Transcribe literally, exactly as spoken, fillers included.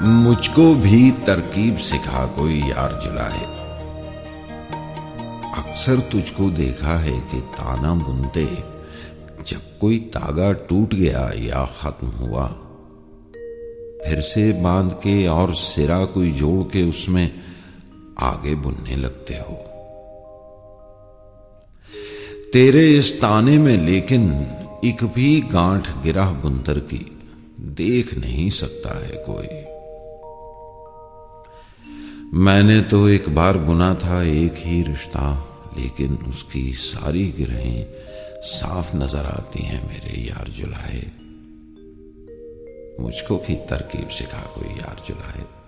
मुझको भी तरकीब सिखा कोई यार जुलाए। अक्सर तुझको देखा है कि ताना बुनते जब कोई तागा टूट गया या खत्म हुआ, फिर से बांध के और सिरा कोई जोड़ के उसमें आगे बुनने लगते हो। तेरे इस ताने में लेकिन एक भी गांठ गिरा बुनतर की देख नहीं सकता है कोई। मैंने तो एक बार बुना था एक ही रिश्ता, लेकिन उसकी सारी गिरहें साफ नजर आती हैं मेरे यार जुलाए। मुझको भी तरकीब सिखा कोई यार जुलाए।